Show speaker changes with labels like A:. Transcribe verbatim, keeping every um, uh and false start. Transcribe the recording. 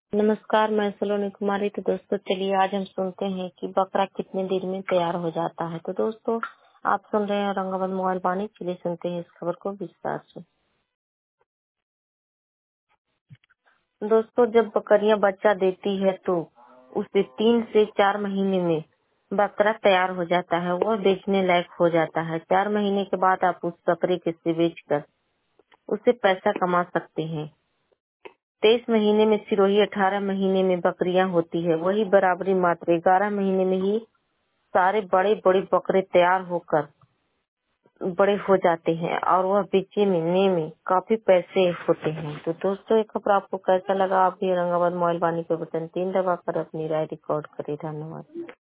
A: नमस्कार, मैं सलोनी कुमारी। तो दोस्तों चलिए आज हम सुनते हैं कि बकरा कितने देर में तैयार हो जाता है। तो दोस्तों आप सुन रहे हैं औरंगाबाद मोबाइल वाणी। चलिए सुनते हैं इस खबर को विस्तार से। दोस्तों जब बकरियां बच्चा देती है तो उसे तीन से चार महीने में बकरा तैयार हो जाता है, वह बेचने लायक हो जाता है। चार महीने के बाद आप उस बकरे के से बेचकर उससे पैसा कमा सकते हैं। तेईस महीने में सिरोही, अठारह महीने में बकरियां होती है, वही बराबरी मात्र ग्यारह महीने में ही सारे बड़े बड़े बकरे तैयार होकर बड़े हो जाते हैं और वह बेचने में काफी पैसे होते हैं। तो दोस्तों ये खबर आपको कैसा लगा? आप भी औरंगाबाद मोबाइल वाणी पे बटन तीन दबाकर अपनी राय रिकॉर्ड करें। धन्यवाद।